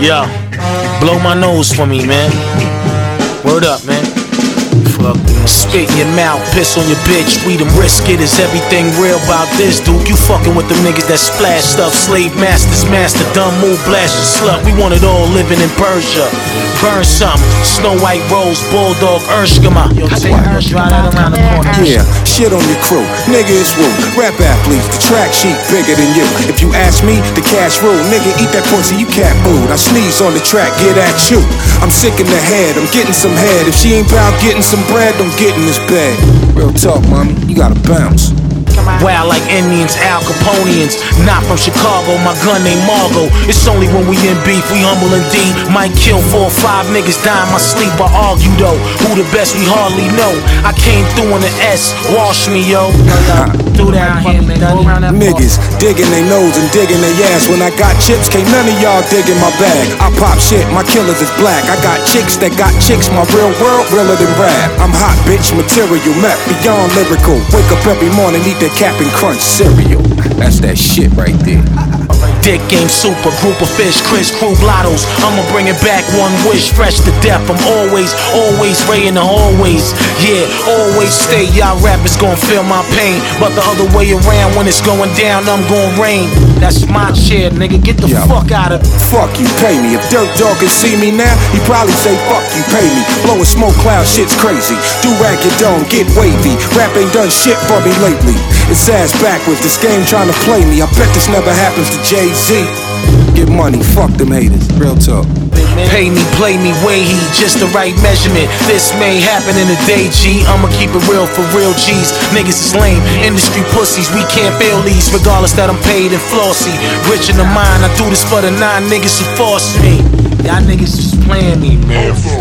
Yo, blow my nose for me, man. Word up, man. Fuck, man. Spit in your mouth, piss on your bitch. We them risk it. Is everything real about this, dude? You fucking with them niggas that splash stuff. Slave masters, master, dumb move, blast your slut. We want it all living in Persia. Burn something. Snow White Rose, Bulldog, Urshkama. Yo, take Ursh, ride out around the corner. Yeah, shit on your crew. Nigga, it's woo. Rap athletes, the track sheet bigger than you. If you ask me, the cash rule. Nigga, eat that pussy, you cat food. I sneeze on the track, get at you. I'm sick in the head, I'm getting some head. If she ain't bout getting some bread, don't get in this bed. Real talk, mommy, you gotta bounce. Wild like Indians, Al Caponians. Not from Chicago, my gun named Margo. It's only when we in beef, we humble and deep. Might kill 4 or 5 niggas, die in my sleep. I argue though, who the best we hardly know. I came through in the S, wash me yo. Do that here, man. Niggas digging their nose and digging their ass. When I got chips, can't none of y'all dig in my bag. I pop shit, my killers is black. I got chicks that got chicks, my real world realer than rap. I'm hot, bitch, material, map beyond lyrical. Wake up every morning, eat that Cap'n Crunch cereal. That's that shit right there. Dick game super, group of fish, Chris Crew blottos. I'ma bring it back, one wish, fresh to death. I'm always Ray in the hallways. Yeah, always stay. Y'all rappers gon' feel my pain, but the other way around, when it's going down, I'm gon' rain. That's my shit, nigga. Get the fuck out of it. Fuck you, pay me. If Dirt Dog can see me now, he probably say fuck you, pay me. Blowing smoke cloud, shit's crazy. Do rag your dome, get wavy. Rap ain't done shit for me lately. It's ass backwards, this game trying to play me. I bet this never happens to Jay-Z. Get money, fuck them haters, real talk. Pay me, play me, way he just the right measurement. This may happen in a day, G. I'ma keep it real for real G's. Niggas is lame, industry pussies. We can't fail these, regardless that I'm paid and flossy. Rich in the mind, I do this for the 9 niggas who force me. Y'all niggas just playing me, man.